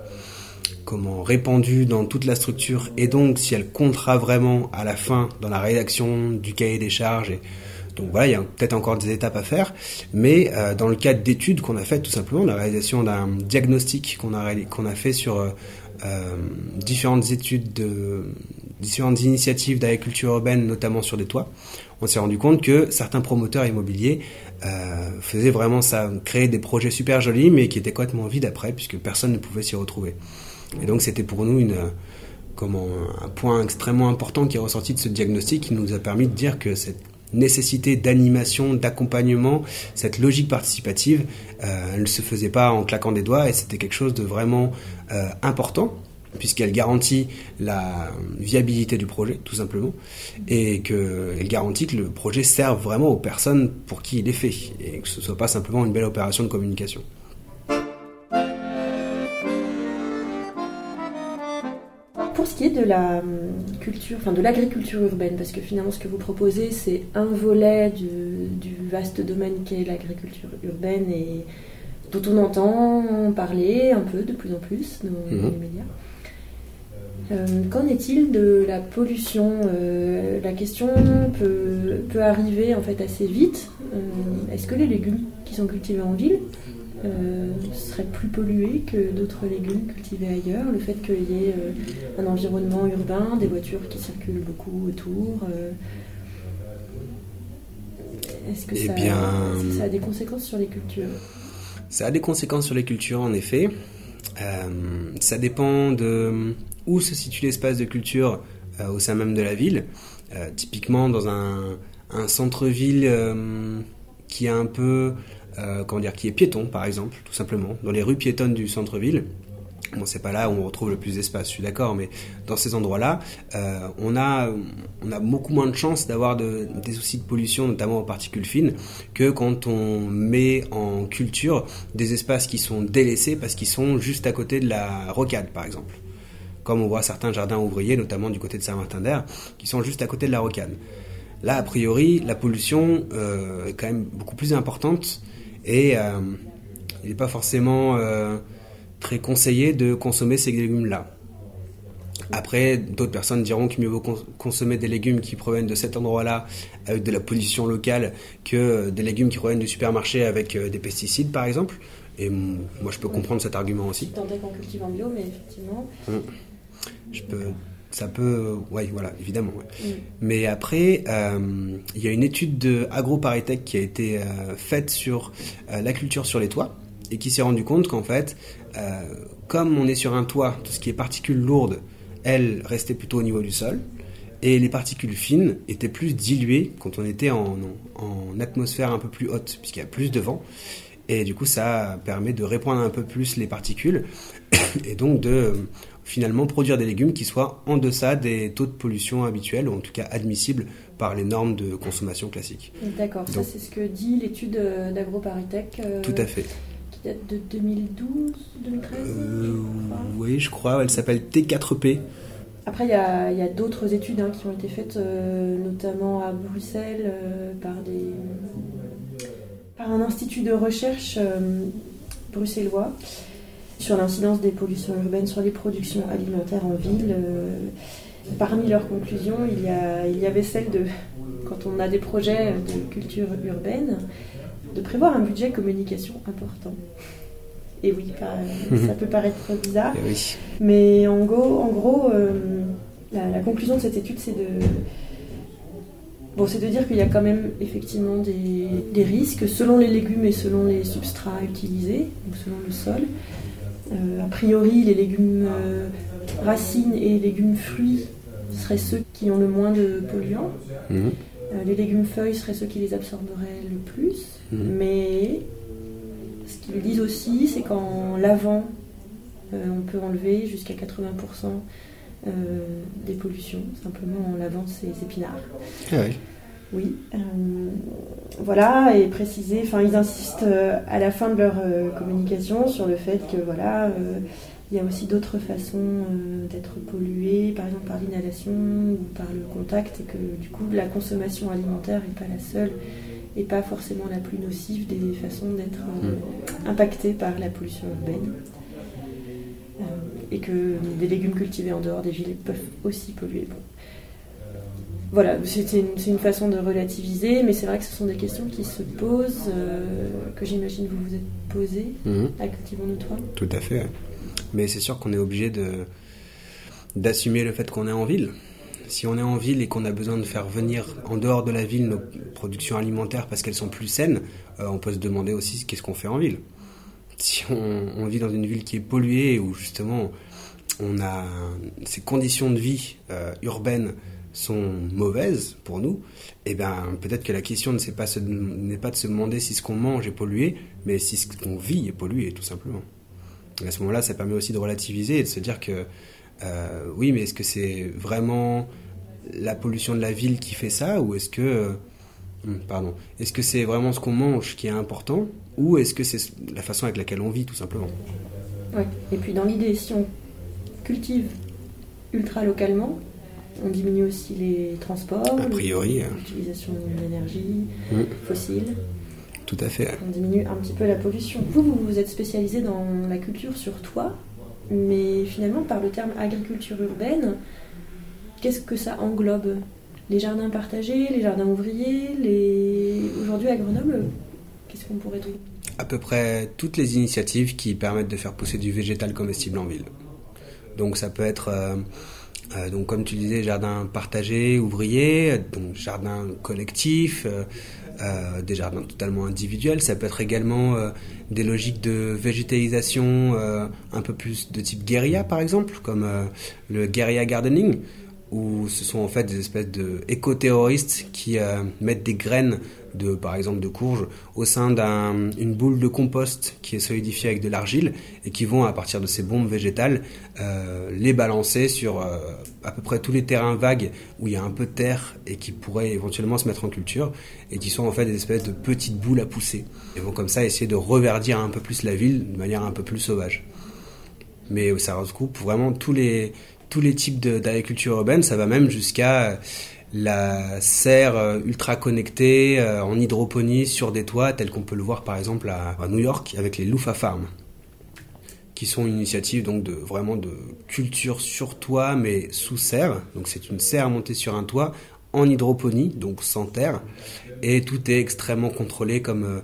répandue dans toute la structure, et donc si elle comptera vraiment à la fin dans la rédaction du cahier des charges. Donc voilà, il y a peut-être encore des étapes à faire, mais dans le cadre d'études qu'on a faites, tout simplement, la réalisation d'un diagnostic qu'on a fait sur différentes initiatives d'agriculture urbaine, notamment sur des toits, on s'est rendu compte que certains promoteurs immobiliers faisaient vraiment ça, créaient des projets super jolis, mais qui étaient complètement vides après, puisque personne ne pouvait s'y retrouver. Et donc c'était pour nous un point extrêmement important qui est ressorti de ce diagnostic, qui nous a permis de dire que cette nécessité d'animation, d'accompagnement, cette logique participative, elle ne se faisait pas en claquant des doigts, et c'était quelque chose de vraiment important, puisqu'elle garantit la viabilité du projet, tout simplement, et qu'elle garantit que le projet serve vraiment aux personnes pour qui il est fait, et que ce ne soit pas simplement une belle opération de communication. Pour ce qui est de la culture, de l'agriculture urbaine, parce que finalement ce que vous proposez, c'est un volet du vaste domaine qu'est l'agriculture urbaine, et dont on entend parler un peu de plus en plus dans les médias. Qu'en est-il de la pollution? La question peut arriver en fait assez vite. Est-ce que les légumes qui sont cultivés en ville seraient plus pollués que d'autres légumes cultivés ailleurs? Le fait qu'il y ait un environnement urbain, des voitures qui circulent beaucoup autour, est-ce que ça a des conséquences sur les cultures? Ça a des conséquences sur les cultures, en effet. Ça dépend de où se situe l'espace de culture au sein même de la ville. Typiquement dans un centre-ville qui est un peu qui est piéton, par exemple, tout simplement, dans les rues piétonnes du centre-ville. Bon, c'est pas là où on retrouve le plus d'espace, je suis d'accord, mais dans ces endroits-là, on a beaucoup moins de chances d'avoir des soucis de pollution, notamment aux particules fines, que quand on met en culture des espaces qui sont délaissés parce qu'ils sont juste à côté de la rocade, par exemple. Comme on voit certains jardins ouvriers, notamment du côté de Saint-Martin-d'Hères, qui sont juste à côté de la rocade. Là, a priori, la pollution est quand même beaucoup plus importante, et il n'est pas forcément très conseillé de consommer ces légumes-là. Après, d'autres personnes diront qu'il mieux vaut consommer des légumes qui proviennent de cet endroit-là avec de la pollution locale que des légumes qui proviennent du supermarché avec des pesticides, par exemple. Et moi, je peux comprendre cet argument aussi. Tant qu'on cultive en bio, mais effectivement... Ça peut... Oui, voilà, évidemment. Ouais. Mais après, il y a une étude de AgroParisTech qui a été faite sur la culture sur les toits, et qui s'est rendu compte qu'en fait, comme on est sur un toit, tout ce qui est particules lourdes, elles restaient plutôt au niveau du sol, et les particules fines étaient plus diluées quand on était en atmosphère un peu plus haute, puisqu'il y a plus de vent, et du coup ça permet de répandre un peu plus les particules, et donc de finalement produire des légumes qui soient en deçà des taux de pollution habituels, ou en tout cas admissibles par les normes de consommation classiques. D'accord, donc, ça c'est ce que dit l'étude d'AgroParisTech. Tout à fait. Qui date de 2012, 2013 oui, je crois, elle s'appelle T4P. Après, il y a d'autres études qui ont été faites, notamment à Bruxelles, par un institut de recherche bruxellois, sur l'incidence des pollutions urbaines sur les productions alimentaires en ville. Parmi leurs conclusions, il y avait celle de, quand on a des projets de culture urbaine, de prévoir un budget communication important. Et oui, ça peut paraître bizarre, oui. Mais en gros la conclusion de cette étude, c'est de dire qu'il y a quand même effectivement des risques selon les légumes et selon les substrats utilisés, donc selon le sol. A priori, les légumes racines et les légumes fruits seraient ceux qui ont le moins de polluants. Les légumes feuilles seraient ceux qui les absorberaient le plus. Mais ce qu'ils disent aussi, c'est qu'en lavant, on peut enlever jusqu'à 80% des pollutions, simplement en lavant ces épinards. Ah oui. Oui, voilà, et préciser, ils insistent à la fin de leur communication sur le fait que il y a aussi d'autres façons d'être pollué, par exemple par l'inhalation ou par le contact, et que du coup la consommation alimentaire n'est pas la seule et pas forcément la plus nocive des façons d'être impactées par la pollution urbaine. Et que des légumes cultivés en dehors des villes peuvent aussi polluer. Bon. Voilà, c'est une façon de relativiser, mais c'est vrai que ce sont des questions qui se posent, que j'imagine vous vous êtes posées à Cultivons-nous Toi. Tout à fait. Mais c'est sûr qu'on est obligé d'assumer le fait qu'on est en ville. Si on est en ville et qu'on a besoin de faire venir en dehors de la ville nos productions alimentaires parce qu'elles sont plus saines, on peut se demander aussi qu'est-ce qu'on fait en ville. Si on vit dans une ville qui est polluée, où justement on a ces conditions de vie urbaines sont mauvaises pour nous, et peut-être que la question n'est pas de se demander si ce qu'on mange est pollué, mais si ce qu'on vit est pollué, tout simplement. Et à ce moment-là, ça permet aussi de relativiser et de se dire que oui, mais est-ce que c'est vraiment la pollution de la ville qui fait ça, ou est-ce que c'est vraiment ce qu'on mange qui est important, ou est-ce que c'est la façon avec laquelle on vit, tout simplement. Oui, et puis dans l'idée, si on cultive ultra localement, on diminue aussi les transports, a priori, l'utilisation d'énergie fossile. Tout à fait. On diminue un petit peu la pollution. Vous êtes spécialisé dans la culture sur toit, mais finalement, par le terme agriculture urbaine, qu'est-ce que ça englobe ? Les jardins partagés, les jardins ouvriers, Aujourd'hui à Grenoble, qu'est-ce qu'on pourrait trouver ? À peu près toutes les initiatives qui permettent de faire pousser du végétal comestible en ville. Donc ça peut être, donc comme tu disais, jardins partagés, ouvriers, donc jardins collectifs, des jardins totalement individuels. Ça peut être également des logiques de végétalisation un peu plus de type guérilla, par exemple, comme le guérilla gardening, où ce sont en fait des espèces d'éco-terroristes qui mettent des graines par exemple de courge au sein d'une boule de compost qui est solidifiée avec de l'argile, et qui vont, à partir de ces bombes végétales, les balancer sur à peu près tous les terrains vagues où il y a un peu de terre et qui pourraient éventuellement se mettre en culture, et qui sont en fait des espèces de petites boules à pousser, et vont comme ça essayer de reverdir un peu plus la ville de manière un peu plus sauvage. Mais ça recoupe vraiment tous les types d'agriculture urbaine. Ça va même jusqu'à la serre ultra connectée en hydroponie sur des toits, tel qu'on peut le voir par exemple à New York avec les Loofah Farms, qui sont une initiative donc vraiment de culture sur toit mais sous serre. Donc c'est une serre montée sur un toit en hydroponie, donc sans terre, et tout est extrêmement contrôlé, comme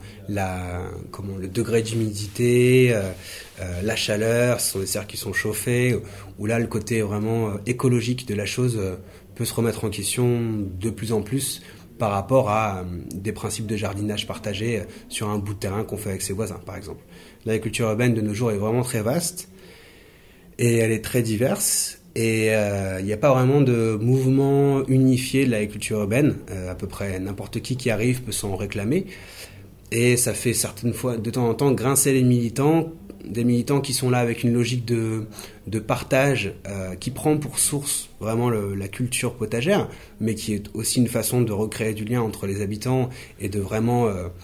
le degré d'humidité, la chaleur. Ce sont des serres qui sont chauffées, où là le côté vraiment écologique de la chose peut se remettre en question de plus en plus par rapport à des principes de jardinage partagé sur un bout de terrain qu'on fait avec ses voisins, par exemple. L'agriculture urbaine de nos jours est vraiment très vaste et elle est très diverse. Et il n'y a pas vraiment de mouvement unifié de l'agriculture urbaine. À peu près n'importe qui arrive peut s'en réclamer. Et ça fait certaines fois, de temps en temps, grincer les militants, des militants qui sont là avec une logique de partage qui prend pour source vraiment la culture potagère, mais qui est aussi une façon de recréer du lien entre les habitants et de vraiment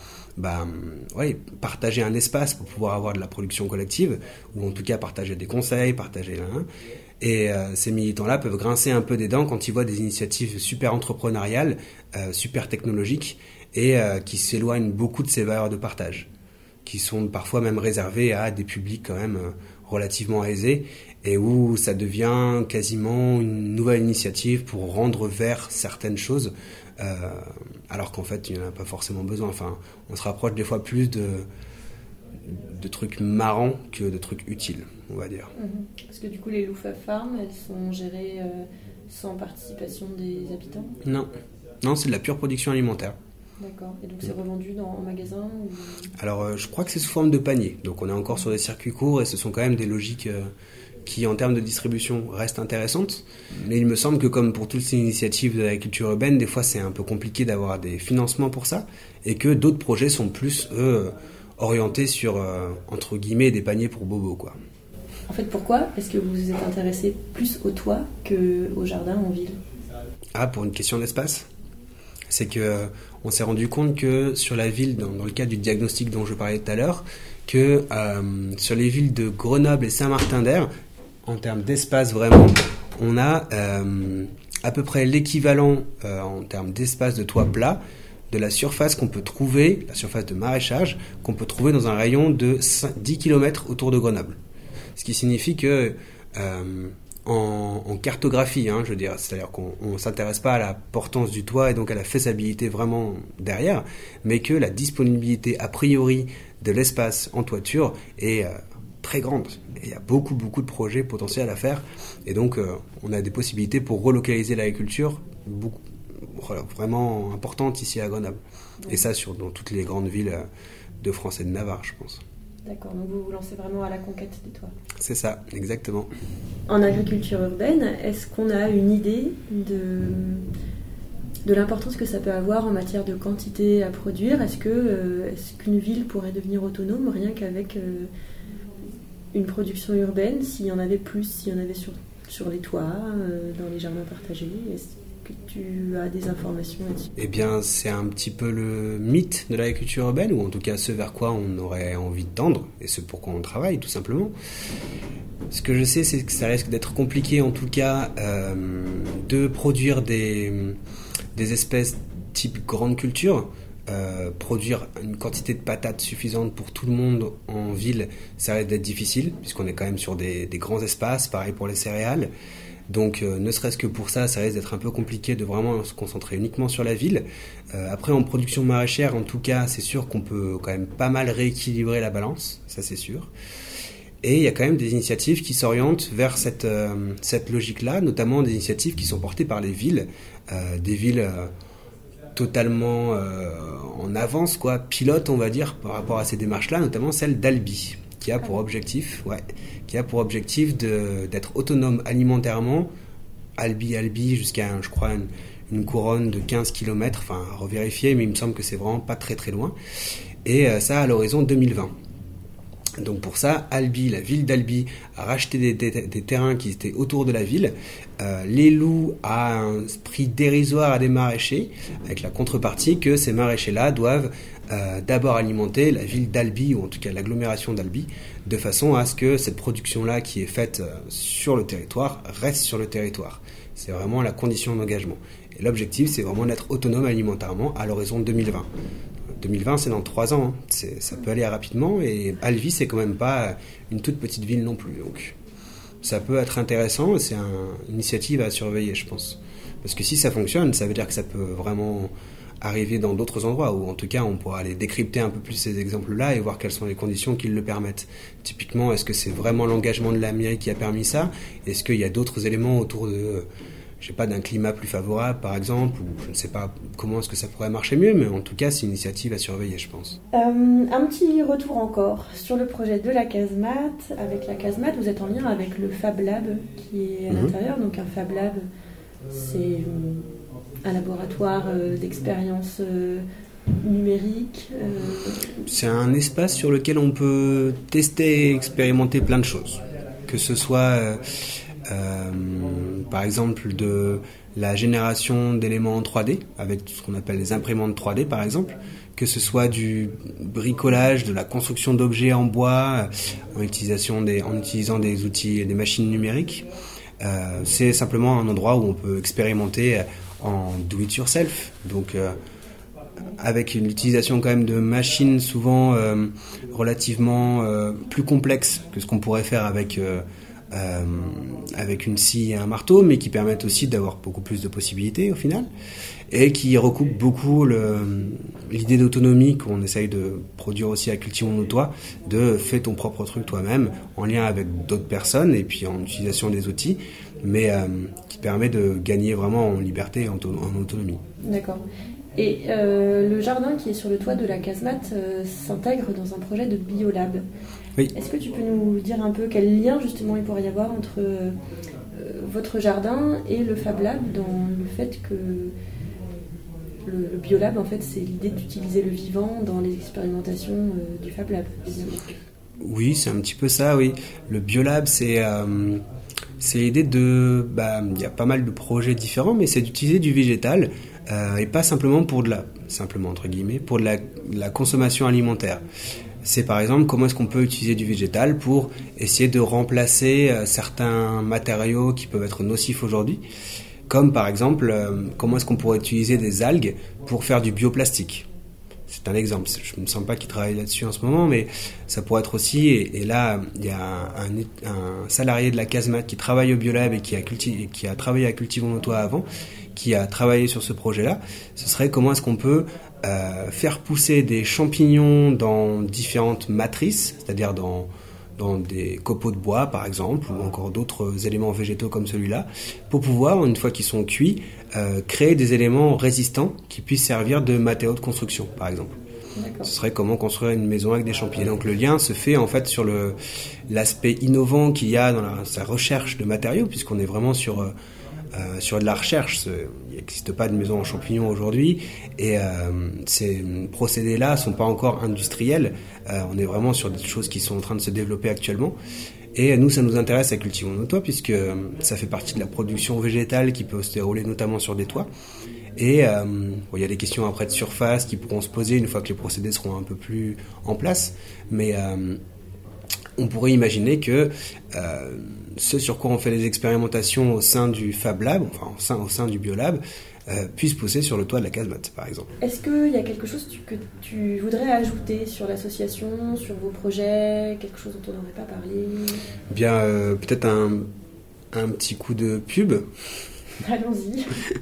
partager un espace pour pouvoir avoir de la production collective, ou en tout cas partager des conseils, partager et ces militants-là peuvent grincer un peu des dents quand ils voient des initiatives super entrepreneuriales, super technologiques, et qui s'éloignent beaucoup de ces valeurs de partage. qui sont parfois même réservés à des publics quand même relativement aisés, et où ça devient quasiment une nouvelle initiative pour rendre vers certaines choses, alors qu'en fait il n'y en a pas forcément besoin. Enfin, on se rapproche des fois plus de trucs marrants que de trucs utiles, on va dire. Parce que du coup les Louffa Farm, elles sont gérées sans participation des habitants ? Non, c'est de la pure production alimentaire. D'accord. Et donc c'est revendu en magasin ou... Alors je crois que c'est sous forme de panier. Donc on est encore sur des circuits courts et ce sont quand même des logiques qui en termes de distribution restent intéressantes. Mais il me semble que comme pour toutes ces initiatives de l'agriculture urbaine, des fois c'est un peu compliqué d'avoir des financements pour ça et que d'autres projets sont plus, eux, orientés sur, entre guillemets, des paniers pour bobos, quoi. En fait, pourquoi est-ce que vous vous êtes intéressé plus au toit qu'au jardin en ville ? Ah, pour une question d'espace ? C'est que on s'est rendu compte que sur la ville, dans le cadre du diagnostic dont je parlais tout à l'heure, que sur les villes de Grenoble et Saint-Martin-d'Hères, en termes d'espace vraiment, on a à peu près l'équivalent en termes d'espace de toit plat de la surface qu'on peut trouver, la surface de maraîchage, qu'on peut trouver dans un rayon de 10 km autour de Grenoble. Ce qui signifie que en cartographie, je veux dire, c'est-à-dire qu'on ne s'intéresse pas à la portance du toit et donc à la faisabilité vraiment derrière, mais que la disponibilité a priori de l'espace en toiture est très grande. Et il y a beaucoup de projets potentiels à faire, et donc on a des possibilités pour relocaliser l'agriculture vraiment importantes ici à Grenoble. Et ça dans toutes les grandes villes de France et de Navarre, je pense. D'accord, donc vous vous lancez vraiment à la conquête des toits. C'est ça, exactement. En agriculture urbaine, est-ce qu'on a une idée de l'importance que ça peut avoir en matière de quantité à produire ? Est-ce qu'une ville pourrait devenir autonome rien qu'avec une production urbaine, s'il y en avait plus, s'il y en avait sur les toits, dans les jardins partagés ? Est-ce que tu as des informations là-dessus ? Eh bien, c'est un petit peu le mythe de l'agriculture urbaine, ou en tout cas ce vers quoi on aurait envie de tendre, et ce pour quoi on travaille, tout simplement. Ce que je sais, c'est que ça risque d'être compliqué, en tout cas, de produire des espèces type grande culture. Produire une quantité de patates suffisante pour tout le monde en ville, ça risque d'être difficile, puisqu'on est quand même sur des grands espaces, pareil pour les céréales. Donc ne serait-ce que pour ça risque d'être un peu compliqué de vraiment se concentrer uniquement sur la ville. Après, en production maraîchère, en tout cas, c'est sûr qu'on peut quand même pas mal rééquilibrer la balance, ça c'est sûr. Et il y a quand même des initiatives qui s'orientent vers cette logique-là, notamment des initiatives qui sont portées par les villes, des villes totalement en avance, pilote, on va dire, par rapport à ces démarches-là, notamment celle d'Albi, qui a pour objectif d'être autonome alimentairement, Albi jusqu'à, je crois, une couronne de 15 km, enfin à revérifier, mais il me semble que c'est vraiment pas très loin, et ça à l'horizon 2020. Donc pour ça, Albi, la ville d'Albi, a racheté des terrains qui étaient autour de la ville, les loue à un prix dérisoire à des maraîchers, avec la contrepartie que ces maraîchers-là doivent d'abord alimenter la ville d'Albi, ou en tout cas l'agglomération d'Albi, de façon à ce que cette production-là qui est faite sur le territoire reste sur le territoire. C'est vraiment la condition d'engagement. Et l'objectif, c'est vraiment d'être autonome alimentairement à l'horizon 2020. 2020, c'est dans 3 ans, ça peut aller rapidement, et Albi, c'est quand même pas une toute petite ville non plus. Donc ça peut être intéressant, et c'est une initiative à surveiller, je pense. Parce que si ça fonctionne, ça veut dire que ça peut vraiment arriver dans d'autres endroits, ou en tout cas on pourra aller décrypter un peu plus ces exemples-là et voir quelles sont les conditions qui le permettent. Typiquement, est-ce que c'est vraiment l'engagement de la mairie qui a permis ça ? Est-ce qu'il y a d'autres éléments autour d'un climat plus favorable par exemple, ou je ne sais pas comment est-ce que ça pourrait marcher mieux, mais en tout cas c'est une initiative à surveiller, je pense. Un petit retour encore sur le projet de la casemate. Avec la casemate, vous êtes en lien avec le Fab Lab qui est à l'intérieur. Donc un Fab Lab, c'est un laboratoire d'expérience numérique. C'est un espace sur lequel on peut tester et expérimenter plein de choses, que ce soit par exemple de la génération d'éléments en 3D avec ce qu'on appelle les imprimantes 3D par exemple, que ce soit du bricolage, de la construction d'objets en bois en utilisant des outils et des machines numériques. C'est simplement un endroit où on peut expérimenter en do it yourself, donc avec l'utilisation quand même de machines souvent relativement plus complexes que ce qu'on pourrait faire avec une scie et un marteau, mais qui permettent aussi d'avoir beaucoup plus de possibilités au final, et qui recoupent beaucoup l'idée d'autonomie qu'on essaye de produire aussi à Cultivons nos toits, de fais ton propre truc toi-même, en lien avec d'autres personnes, et puis en utilisation des outils, mais qui permet de gagner vraiment en liberté et en autonomie. D'accord. Et le jardin qui est sur le toit de la casemate s'intègre dans un projet de biolab. Oui. Est-ce que tu peux nous dire un peu quel lien justement il pourrait y avoir entre votre jardin et le Fab Lab, dans le fait que le biolab, en fait, c'est l'idée d'utiliser le vivant dans les expérimentations du Fab Lab, évidemment. Oui, c'est un petit peu ça, oui. Le biolab, c'est l'idée de... il y a pas mal de projets différents, mais c'est d'utiliser du végétal, et pas simplement simplement entre guillemets, pour de la consommation alimentaire. C'est par exemple comment est-ce qu'on peut utiliser du végétal pour essayer de remplacer certains matériaux qui peuvent être nocifs aujourd'hui, comme par exemple comment est-ce qu'on pourrait utiliser des algues pour faire du bioplastique. C'est un exemple, je ne sens pas qu'il travaille là-dessus en ce moment, mais ça pourrait être aussi, et là il y a un salarié de la casemate qui travaille au Biolab et qui a travaillé à Cultivons nos toits avant, qui a travaillé sur ce projet-là. Ce serait comment est-ce qu'on peut faire pousser des champignons dans différentes matrices, c'est-à-dire dans des copeaux de bois par exemple, ou encore d'autres éléments végétaux comme celui-là, pour pouvoir, une fois qu'ils sont cuits, créer des éléments résistants qui puissent servir de matériaux de construction par exemple. D'accord. Ce serait comment construire une maison avec des champignons. Donc le lien se fait en fait sur l'aspect innovant qu'il y a dans sa recherche de matériaux, puisqu'on est vraiment sur de la recherche. Il n'existe pas de maison en champignons aujourd'hui, et ces procédés-là ne sont pas encore industriels. On est vraiment sur des choses qui sont en train de se développer actuellement. Et nous, ça nous intéresse à Cultivons nos toits, puisque ça fait partie de la production végétale qui peut se dérouler notamment sur des toits. Et il y a des questions après de surface qui pourront se poser une fois que les procédés seront un peu plus en place. Mais on pourrait imaginer que ce sur quoi on fait des expérimentations au sein du Fab Lab, enfin au sein du Biolab, puisse pousser sur le toit de la casemate, par exemple. Est-ce qu'il y a quelque chose que tu voudrais ajouter sur l'association, sur vos projets, quelque chose dont on n'aurait pas parlé ? Bien, peut-être un petit coup de pub. Allons-y.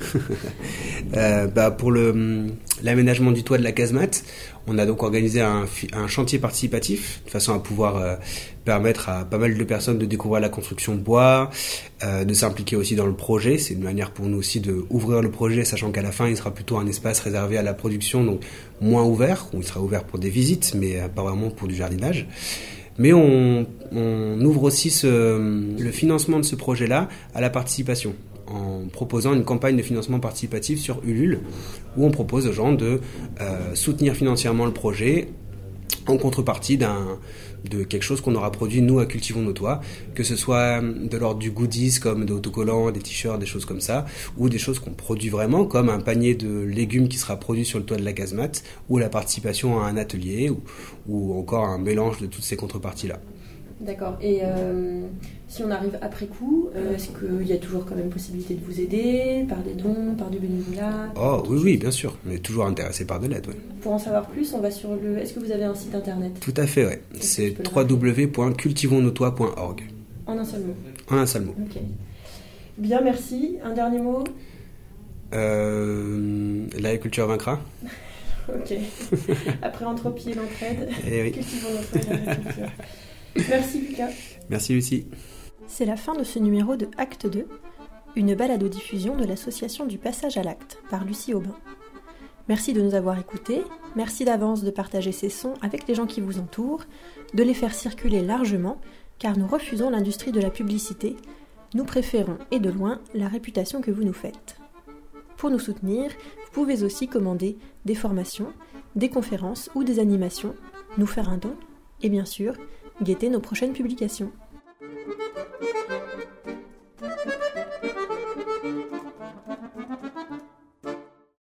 Pour l'aménagement du toit de la casemate, on a donc organisé un chantier participatif de façon à pouvoir permettre à pas mal de personnes de découvrir la construction de bois, de s'impliquer aussi dans le projet. C'est une manière pour nous aussi d'ouvrir le projet, sachant qu'à la fin il sera plutôt un espace réservé à la production, donc moins ouvert, où il sera ouvert pour des visites, mais pas vraiment pour du jardinage. Mais on ouvre aussi le financement de ce projet-là à la participation, en proposant une campagne de financement participatif sur Ulule, où on propose aux gens de soutenir financièrement le projet en contrepartie de quelque chose qu'on aura produit nous à Cultivons nos toits, que ce soit de l'ordre du goodies comme des autocollants, des t-shirts, des choses comme ça, ou des choses qu'on produit vraiment comme un panier de légumes qui sera produit sur le toit de la casemate, ou la participation à un atelier, ou encore un mélange de toutes ces contreparties-là. D'accord. Et si on arrive après coup, est-ce qu'il y a toujours quand même possibilité de vous aider par des dons, par du bénévolat ? Oh oui, bien sûr. On est toujours intéressé par de l'aide, oui. Pour en savoir plus, on va sur le... Est-ce que vous avez un site internet ? Tout à fait, oui. C'est www.cultivonsnostois.org. En un seul mot ? En un seul mot. Ok. Bien, merci. Un dernier mot ? L'agriculture vaincra. Ok. Après Entropie et l'entraide, oui. Cultivons nos toits et l'agriculture. Merci Lucas. Merci Lucie. C'est la fin de ce numéro de Acte 2, une balado-diffusion de l'association du Passage à l'Acte par Lucie Aubin. Merci de nous avoir écoutés, merci d'avance de partager ces sons avec les gens qui vous entourent, de les faire circuler largement, car nous refusons l'industrie de la publicité, nous préférons, et de loin, la réputation que vous nous faites. Pour nous soutenir, vous pouvez aussi commander des formations, des conférences ou des animations, nous faire un don, et bien sûr, guetter nos prochaines publications.